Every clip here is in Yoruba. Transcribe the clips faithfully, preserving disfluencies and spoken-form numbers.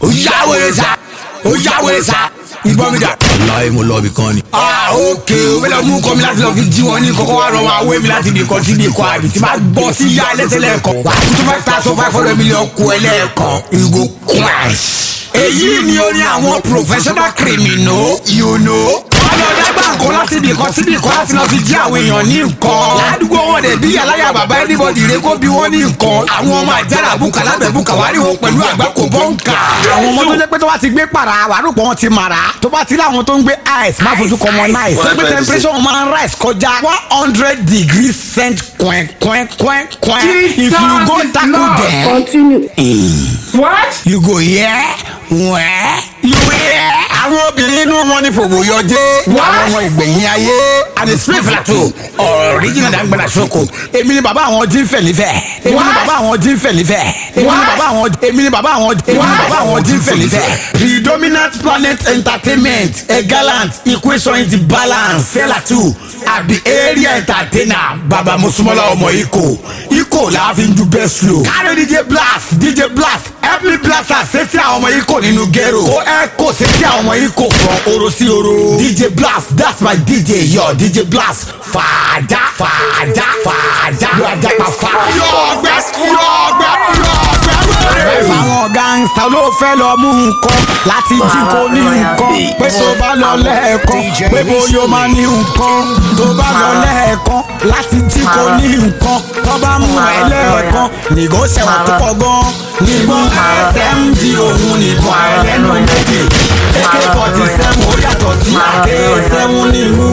ó yá wèrè sá ó yá wèrè sá ìbọn mi dà. ọláyé mo lọ ibì kan ni. ah ok o fẹ́ lọ mú kọ́ mi láti lọ fi jí wọn ní kọ́kọ́ wá rọwọ́ awé mi láti ibì kan sí ibì kan àbí tí máa gbọ́ sí yá ẹlẹ́sẹ̀ lẹ́ẹ̀kan wà á kú tó five thousand five hundred million kú ẹ lẹ́ẹ̀kan ìgò crash. èyí ni ó ní àwọn professional criminal you know. wọ́n lọ dágbà nǹkan láti ibì kan sí ibì kan láti lọ fi jí àwọn èèyàn ní nǹkan. ládùúgbò wọn dẹ̀ bí aláya bàbá anybody rẹ kó bí wọ́n ní nǹkan. àwọn ọmọ àjàrà bùkà lábẹ́ bùkà wá rí wọn pẹ̀lú àgbákò bọ́ǹkà. àwọn ọmọ tó jẹ́ pé tó bá ti gbé para àwárùpọ̀ wọn ti màrà tó bá ti láwọn tó ń gbé ice má fojú kọ mọ nice. tó gbé temperature wọn máa ń rise kọjá one hundred degrees cent kwen kwen kwen kwen. if you go tackle them. Continue. Mm. What? you go yeah wẹ́ẹ́ you yeah. àwọn obìnrin inú wọn ní fòwò yọjé. àwọn ọmọ ìgbẹ̀yìn ayé and the spray plateau original dàgbàdà soko. èmi ni bàbá àwọn jí ń fẹ̀ nífẹ̀. èmi ni bàbá àwọn jí ń fẹ̀ nífẹ̀. èmi ni bàbá àwọn èmi ni bàbá àwọn èmi ni bàbá àwọn jí ń fẹ̀ nífẹ̀. predominant planet entertainment a gallant equation in the balance fela two àbí area entertainer baba musumola ọmọ iko iko la fi ń ju best flow. kárí dj blast dj blast help me blast her sétí àwọn ọmọ iko nínú ghetto. ó ẹ kó sétí àwọn ọmọ iko from oro sí oro. dj blast that's my dj yo dj blast fàájà fàájà fàájà ló ajá pa fà. yọ̀ọ̀gbẹ́ yọ̀ọ̀gbẹ́ yọ̀ọ̀gbẹ́. àwọn gangsta ló fẹ́ lọ mú nǹkan láti jí kó ní nǹkan pé tó bá lọ lẹ́ẹ̀kan pé bóyá ó máa ní nǹkan tó bá lọ lẹ́ẹ̀kan láti jí kó ní nǹkan tó bá mú ẹ lẹ́ẹ̀kan nìgò ṣẹ̀wọ̀n tó pọ̀ gan nígbọ́n S M G òun nìbọn ẹlẹ́nu méjì A K forty seven ó yàtọ̀ sí A K seven nílùú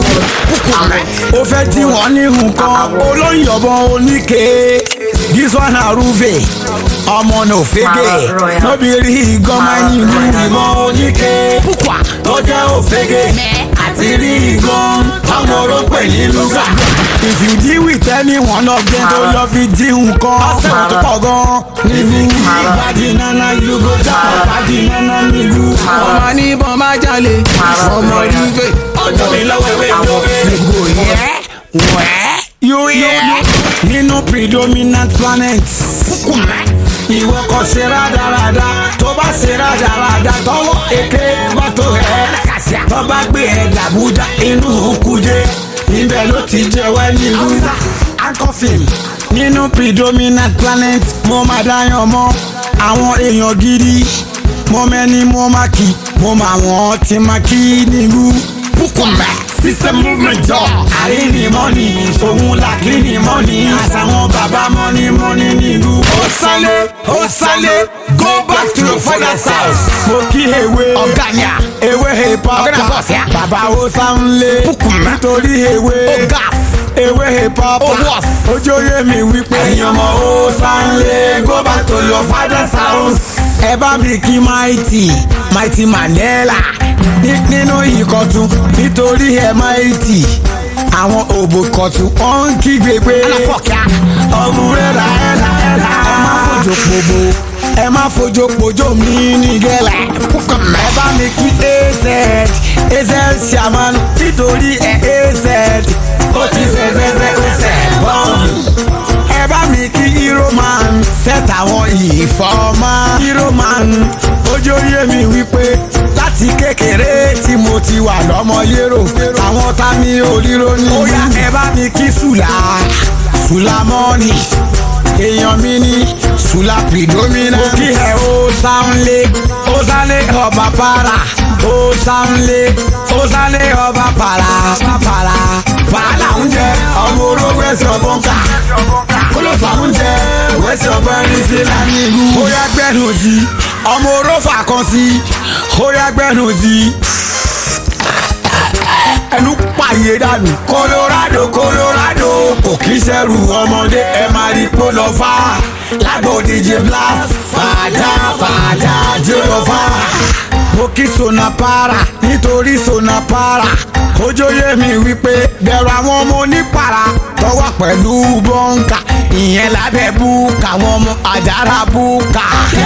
ó fẹ́ jí wọ́n ní nǹkan olóyìnbọn oníke this one àrùvè ọmọ náà fege lóbìnrin ìgànmá nínú ìmọ̀ oníke púpà tó jẹ́ òfege àti rí ìgàn ọmọ orópè ní lùgà. if you deal with any one of them tó lọ fi jí nǹkan ọ̀sẹ̀ tó pọ̀ gan níbi ìbàdí nana you go down ìbàdí nana nílùú. ọmọ ní ìbọn máa jalè ọmọ ìrúfẹ́. ọjọ́ mi lọ́wọ́ ewé ìdóbe. ìgò yẹ wẹ́ yóò yẹ nínú predominant planet. ìwọ kò ṣe rádaràda tó bá ṣe rádaràda tọwọ́ èké mọ́tò ẹ̀ tó bá gbé ẹ̀ dàbújá inú kújé ibẹ̀ ló ti jẹ́ wẹ́ nílùú. akọ́fìm nínú predominant planet mo máa dáyàn mọ́ àwọn èèyàn gidi mo mẹ́ni mo máa kí mo máa wọ́n ti máa kí nílùú. Pukumba system movement jọ àríní mọ́ni òun làkíní mọ́ni àtàwọn bàbá mọ́ni mọ́ni nílùú. ó sálé ó sálé go back to your father's house. mo kí ewé ọ̀gáníà ewé hip hop bàbá ó sánlé nítorí ewé ewé hip hop ojóyè mi wípé ẹ̀yin ọmọ ó sánlé go back to your father's house. ẹ bá mi kí Mighty Mighty Mandela nínú ìkọ̀tún nítorí ẹ̀ Mighty àwọn òbò kọ̀tún wọ́n ń kígbe pé ọmọ rẹ̀ là ẹ̀ là ẹ̀ là ẹ̀ má fojú pobo ẹ má fojú pojo mi ní gẹ́lá ẹ bá mi kí az az ṣàmánu nítorí ẹ̀ az ó ti ṣẹ̀ṣẹ̀ṣẹ̀ ó ṣẹ̀ bọ́ọ̀n ẹ bá mi kí hero man ṣẹ́tàwọn ìfọ́mọ́ hero man ojú yé mi wípé láti kékeré tí mo ti wà lọ́mọ yérò àwọn tá mi ò ríro ní. ó yá ẹ bá mi kí sùlà sùlà mọ́ni èèyàn mi ní sùlà predominant. mo kí ẹ ó sáńlé ó sáńlé ọba para ó sáńlé ó sáńlé ọba para para para làwọn jẹ ọmọ orógbó ẹsẹ ọbọnká kólófà ń jẹ wẹsẹ ọba ẹni sí lánìí ìlú. ó yá gbẹnu sí ọmọ orófà kan sí ó yá gbẹnu sí ẹnu pààyè dànù. Colorado Colorado kò kí sẹ́rù ọmọdé ẹ máa rí pé lọ fà lágbo D J Blast fàájà fàájà jẹ́ lọ fà. mo kí Sonapara nítorí Sonapara ojóyè mi wípé bẹ̀rù àwọn ọmọ onípara tó wà pẹ̀lú bọ́ǹkà ìyẹn lábẹ́ búkà àwọn ọmọ àjàrà búkà.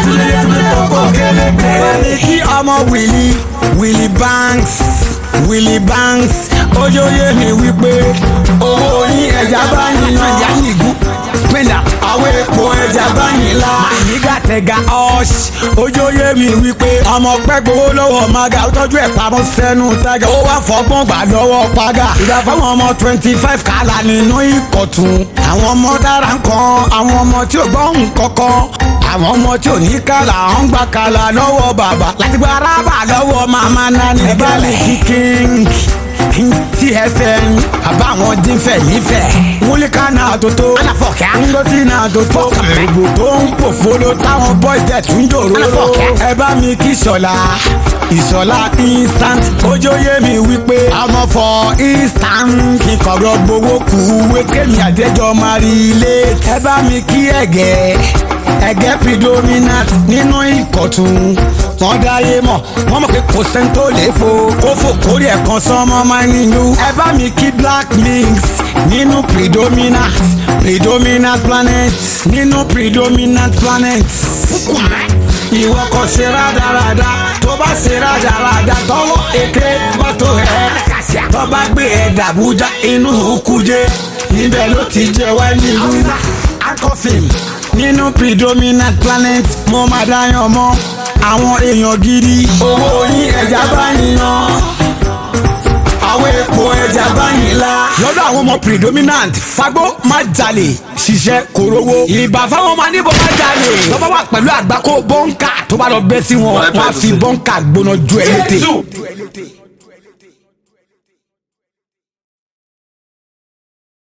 ní kí ọmọ Willie Willie Banks Willie Banks ojóyè mi wípé owó yín ẹja bá yín yan ìyá nìgú. pinna àwọn epo ẹja báyìí la. nígbà tẹ̀gà ọ̀ṣ ojóyè mi wípé ọmọ pẹ́ gbowó lọ́wọ́ maga ó tọ́jú ẹ̀ pamọ́ sẹ́nu tága ó wá fọgbọ́n gbà lọ́wọ́ paga. ìgbà fáwọn ọmọ twenty five kàlà nínú ìkọ̀tún. àwọn ọmọ dára ń kan àwọn ọmọ tí ò gbọ́ nǹkan kan. àwọn ọmọ tí ò ní kàlà ń gbà kàlà lọ́wọ́ bàbá láti gba arábà lọ́wọ́ màmá nání. ẹ bá lè kí king king T F N bàbá àwọn dínfẹ̀ nífẹ̀ẹ́. múlíkà náà tó tó aláfọ̀kẹ́ ńgọ́sí náà tó tó ìbò tó ń pòfolo táwọn boys dẹ̀ tún jòrò. ẹ bá mi kí Ìṣọ̀lá Ìṣọ̀lá instant ojóyè mi wípé ọmọ fọ instant kíkọ̀rọ̀ gbowó kú wékèmí àdéjọ́ máa rí ilé. ẹ bá mi kí ẹ̀gẹ́ ẹ̀gẹ́ predominant nínú ìkọ̀tún. wọ́n dáyé mọ̀ wọ́n mọ̀ pé kò sẹ́ni tó lè fò kó fò kórè ẹ̀kan sọ́mọ́ máa ń nílù. ẹ bá mi kí black mix nínú predominant predominant planet nínú predominant planet. ìwọ kò ṣe rádaràda tó bá ṣe rádaràda tọwọ́ èké mọ́tò ẹ̀ tó bá gbé ẹ̀ dàbújá inú kújé níbẹ̀ ló ti jẹ́ wá nílùú. akọ́fìm nínú predominant planet mo máa dáyàn mọ́ àwọn èèyàn gidi. owó yín ẹja báyìí yan àwọn epo ẹja báyìí la. lọ́dọ̀ àwọn ọmọ predominant fagbó má jalè ṣiṣẹ́ kòrówó. ìbà fáwọn ọmọ aníbọ̀ má jalè. lọ́bọ̀ wà pẹ̀lú àgbákò bọ́ńkà tó bá lọ bẹ́ sí wọn wọ́n á fi bọ́ńkà gbóná ju ẹ̀ létè.